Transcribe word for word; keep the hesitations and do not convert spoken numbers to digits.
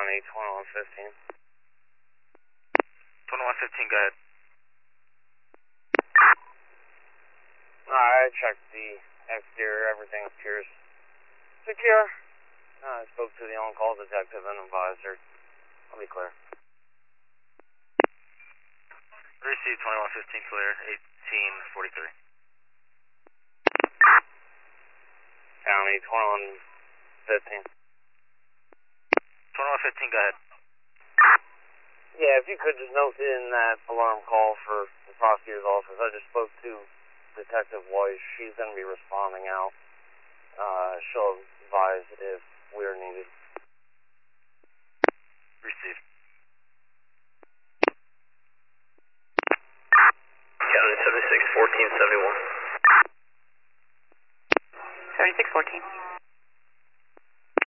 County, twenty-one fifteen. twenty-one fifteen, go ahead. Alright, I checked the exterior, everything appears secure. Uh, I spoke to the on-call detective and advisor. I'll be clear. Received twenty-one fifteen, clear, eighteen forty-three. County, twenty-one fifteen. twenty-one fifteen, go ahead. Yeah, if you could just note in that alarm call for the prosecutor's office, I just spoke to Detective Weiss. She's going to be responding out. Uh, she'll advise if